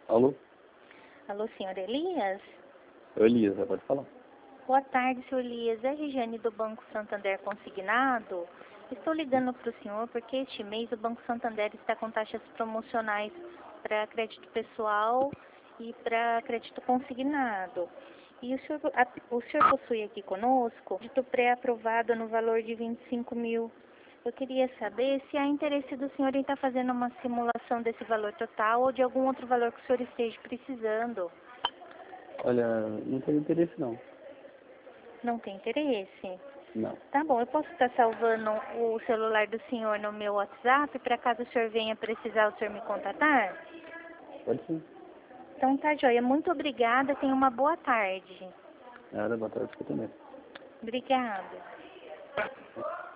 Alô? Alô, senhor Elias? Oi, Elisa, pode falar. Boa tarde, senhor Elias. É Regiane do Banco Santander Consignado. Estou ligando para o senhor porque este mês o Banco Santander está com taxas promocionais para crédito pessoal e para crédito consignado. E o senhor possui aqui conosco crédito pré-aprovado no valor de 25 mil. Eu queria saber se há interesse do senhor em estar fazendo uma simulação desse valor total ou de algum outro valor que o senhor esteja precisando. Olha, não tenho interesse não. Não tem interesse? Não. Tá bom, eu posso estar salvando o celular do senhor no meu WhatsApp para caso o senhor venha precisar o senhor me contatar? Pode sim. Então tá, joia. Muito obrigada. Tenha uma boa tarde. Nada, boa tarde, você também. Obrigada.